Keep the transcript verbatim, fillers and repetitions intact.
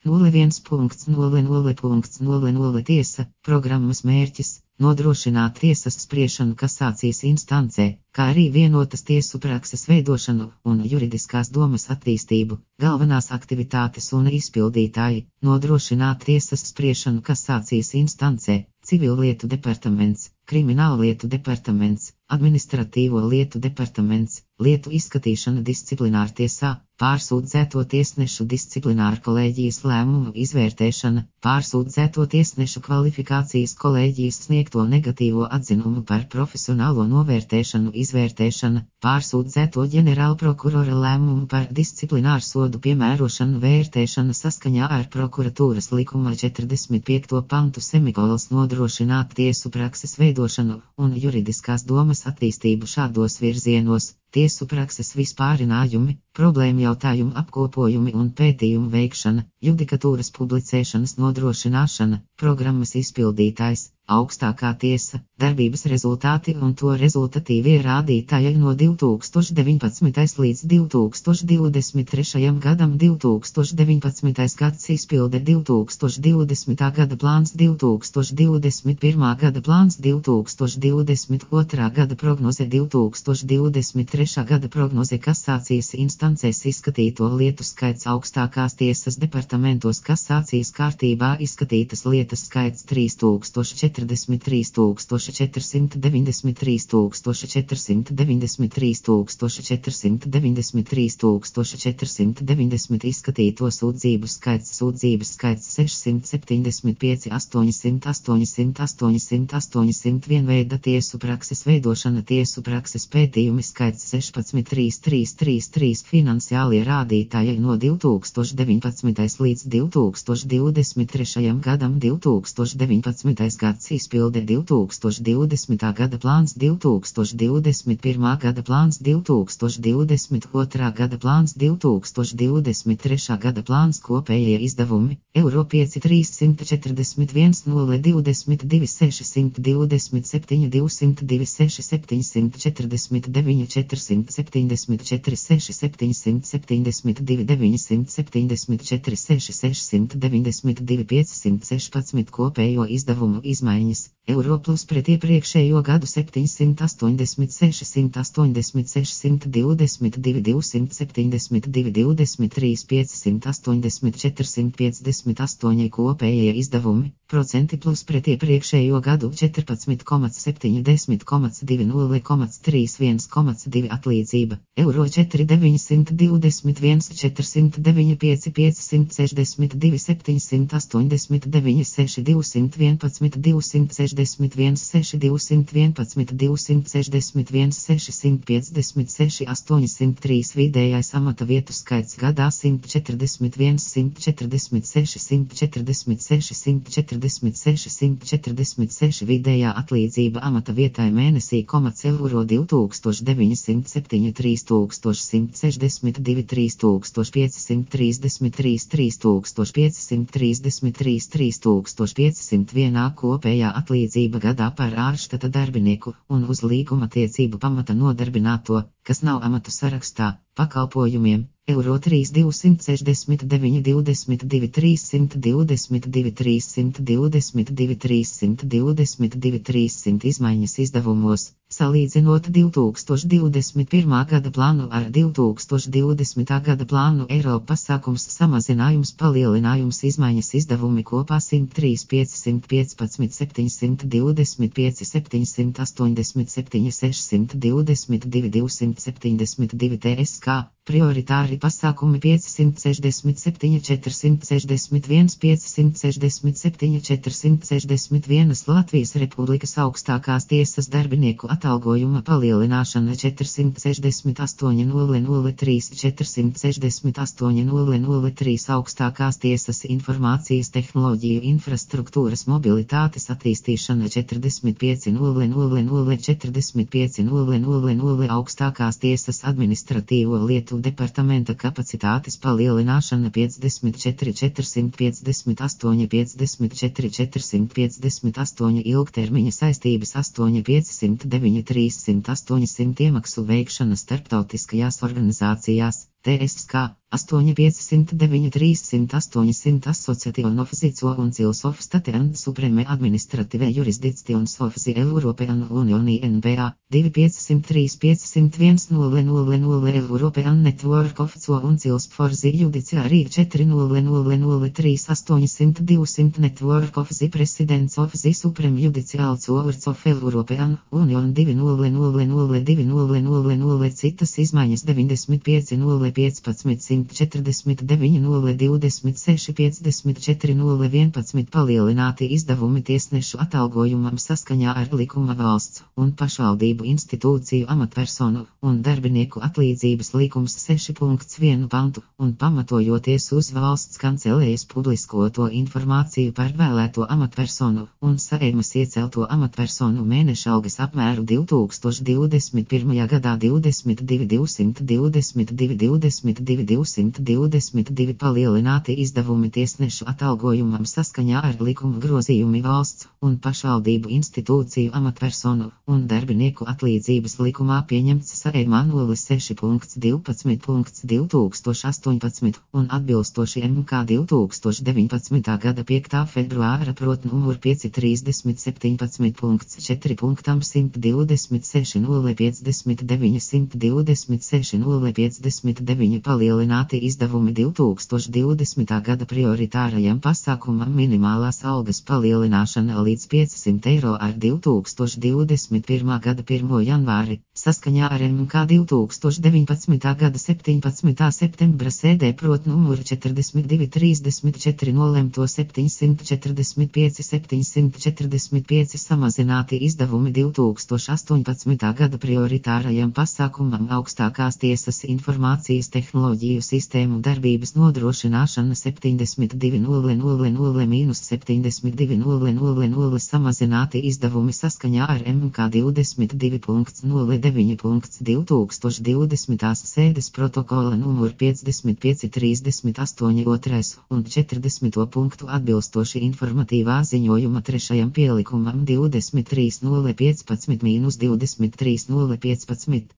nulle viens nulle nulle nulle nulle tiesa, programmas mērķis – nodrošināt tiesas spriešanu kasācijas instancē, kā arī vienotas tiesu prakses veidošanu un juridiskās domas attīstību, galvenās aktivitātes un izpildītāji – nodrošināt tiesas spriešanu kasācijas instancē, civillietu departaments, krimināllietu departaments, administratīvo lietu departaments, lietu izskatīšana disciplinārtiesā, pārsūdzēto tiesnešu disciplināra kolēģijas lēmumu izvērtēšana, pārsūdzēto tiesnešu kvalifikācijas kolēģijas sniegto negatīvo atzinumu par profesionālo novērtēšanu izvērtēšana, pārsūdzēto ģenerālprokurora lēmumu par disciplināru sodu piemērošanu vērtēšana saskaņā ar prokuratūras likuma četrdesmit piekto pantu semikols nodrošināt tiesu prakses veidošanu un juridiskās domas attīstību šādos virzienos. Tiesu prakses vispārinājumi, problēmu jautājumu apkopojumi un pētījumu veikšana, judikatūras publicēšanas nodrošināšana, programmas izpildītājs, augstākā tiesa, darbības rezultāti un to rezultatīvie rādītāji no divi tūkstoši deviņpadsmitajā līdz divi tūkstoši divdesmit trešajam gadam, divi tūkstoši deviņpadsmitais gads izpilde, divi tūkstoši divdesmitā gada plāns, divi tūkstoši divdesmit pirmā gada plāns, divi tūkstoši divdesmit otrā gada prognoze, divi tūkstoši divdesmit trešā gada prognoze, kasācijas instancēs izskatīto lietu skaits augstākās tiesas departamentos, kasācijas kārtībā izskatītas lietas skaits trīs tūkstoši četrdesmit trīs tūkstoši četrsimt deviņdesmit trīs tūkstoši četrsimt deviņdesmit trīs tūkstoši četrsimt deviņdesmit trīs tūkstoši četrsimt deviņdesmit izskatīto sūdzību skaits, sūdzības skaits sešsimt septiņdesmit pieci astoņsimt astoņsimt astoņsimt astoņsimt vienveida tiesu prakses veidošana, tiesu prakses pētījumi skaits sešpadsmit trīs trīs trīs trīs finansiālie rādītāji no divi tūkstoši deviņpadsmitais līdz divi tūkstoši divdesmit trešajam gadam, divi tūkstoši deviņpadsmitais gads izpilde, divi tūkstoši divdesmitā gada plāns, divi tūkstoši divdesmit pirmā gada plāns, divi tūkstoši divdesmit otrā gada plāns, divi tūkstoši divdesmit trešā gada plāns, kopējie izdevumi eiro pieci trīssimt četrdesmit viens nulle divdesmit divi sešsimt divdesmit septiņi divsimt divi seši septiņsimt četrdesmit deviņi četrsimt septiņdesmit četri seši septiņsimt septiņdesmit divi deviņsimt septiņdesmit četri seši sešsimt deviņdesmit divi piecsimt sešpadsmit kopējo izdevumu izmaiņas eiro plus pret iepriekšējo gadu septiņsimt astoņdesmit sešsimt astoņdesmit sešsimt divdesmit divi divsimt septiņdesmit divi divdesmit trīs piecsimt astoņdesmit četrsimt piecdesmit astoņi kopējie izdevumi procenti plus pret iepriekšējo gadu četrpadsmit komats septiņdesmit komats divi nulle komats trīs viens komats divi atlīdzība eiro četri deviņsimt divdesmit viens četrsimt deviņi pieci piecsimt sešdesmit divi septiņsimt astoņdesmit deviņi seši divsimt vienpadsmit divsimt sešdesmit viens seši divsimt vienpadsmit divsimt sešdesmit viens sešsimt piecdesmit seši astoņsimt trīs vidējais amata vietu skaits gadā simt četrdesmit viens simt četrdesmit seši simt četrdesmit seši simt četrdesmit seši simt četrdesmit seši vidējā atlīdzība amata vietai mēnesī komats eiro divi tūkstoši deviņsimt septiņi trīs tūkstoši simt sešdesmit divi trīs tūkstoši piecsimt trīsdesmit trīs trīs tūkstoši piecsimt trīsdesmit trīs trīs tūkstoši piecsimt viens kopējā atlīdzība gadā par ārštata darbinieku un uz līguma tiecību pamata nodarbināto, kas nav amatu sarakstā, pakalpojumiem eiro trīs divsimt sešdesmit deviņi divdesmit divi trīssimt divdesmit divi trīssimt divdesmit divi trīssimt divdesmit divi trīssimt izmaiņas izdevumos, salīdzinot divi tūkstoši divdesmit pirmā gada plānu ar divi tūkstoši divdesmitā gada plānu eiro pasākums samazinājums palielinājums izmaiņas izdevumi kopā simt trīs piecsimt piecpadsmit septiņsimt divdesmit pieci septiņsimt astoņdesmit septiņi sešsimt divdesmit divi divsimt septiņdesmit divi tsk. Prioritāri pasākumi piecsimt sešdesmit septiņi četrsimt sešdesmit viens piecsimt sešdesmit septiņi četrsimt sešdesmit viens Latvijas Republikas augstākās tiesas darbinieku atalgojuma palielināšana četrsimt sešdesmit astoņi nulle nulle trīs četrsimt sešdesmit astoņi nulle nulle trīs augstākās tiesas informācijas tehnoloģiju infrastruktūras mobilitātes attīstīšana četrdesmit pieci nulle nulle nulle četrdesmit pieci nulle nulle nulle augstākās tiesas administratīvo lietu departamenta kapacitātes palielināšana piecdesmit četri četrsimt piecdesmit astoņi piecdesmit četri četrsimt piecdesmit astoņi ilgtermiņa saistības astoņi piecsimt deviņi trīssimt astoņsimt iemaksu veikšana starptautiskajās organizācijās, T S K. astoņi piecsimt deviņi trīsimt astoņsimt Association of the Councils of State and Supreme Administrative Jurisdictions of the European Union N B A divi piecsimt trīs piecsimt viens nulle nulle nulle European Network of Councils for the Judiciary četri nulle nulle nulle trīs astoņsimt divsimt Network of the Presidents of the Supreme Judicial Courts of European Union divi nulle nulle nulle divi nulle nulle nulle citas izmaiņas deviņdesmit pieci nulle piecpadsmit simt četrdesmit deviņi nulle divdesmit seši piecdesmit četri nulle vienpadsmit palielināti izdevumi tiesnešu atalgojumam saskaņā ar likuma valsts un pašvaldību institūciju amatpersonu un darbinieku atlīdzības likums seši punkts viens pantu un pamatojoties uz valsts kancelējas publiskoto informāciju par vēlēto amatpersonu un Saeimas iecelto amatpersonu mēnešalgas apmēru divi tūkstoši divdesmit pirmajā gadā divdesmit divi divsimt divdesmit divi divdesmit divi divsimt divdesmit divi palielināti izdevumi tiesnešu atalgojumam saskaņā ar likuma grozījumi valsts un pašvaldību institūciju amatpersonu un darbinieku atlīdzības likumā pieņemts Saeimā nulle seši punkts divpadsmit punkts divi tūkstoši astoņpadsmit un atbilstoši M K divi tūkstoši deviņpadsmitā gada piektā februāra prot numur pieci trīsdesmit septiņpadsmit punkts četri punktam simt divdesmit seši nulle piecdesmit deviņi simt divdesmit seši nulle piecdesmit deviņi palielināti izdevumi divi tūkstoši divdesmitā gada prioritārajam pasākumam minimālās algas palielināšana līdz piecsimt eiro ar divi tūkstoši divdesmit pirmā gada pirmo janvāri, saskaņā ar M K divi tūkstoši deviņpadsmitā gada septiņpadsmitā septembra sēdē prot numuru četrdesmit divi trīsdesmit četri nolemto septiņsimt četrdesmit pieci septiņsimt četrdesmit pieci samazināti izdevumi divi tūkstoši astoņpadsmitā gada prioritārajam pasākumam augstākās tiesas informācijas tehnoloģiju sistēmu darbības nodrošināšana septiņdesmit divi nulle nulle nulle mīnus septiņdesmit divi nulle nulle nulle samazināti izdevumi saskaņā ar M K divdesmit divi nulle deviņi divi tūkstoši divdesmitās sēdes protokola numur piecdesmit pieci trīsdesmit astoņi otrais un četrdesmito punktu atbilstoši informatīvā ziņojuma trešajam pielikumam divdesmit trīs nulle piecpadsmit mīnus divdesmit trīs nulle piecpadsmit.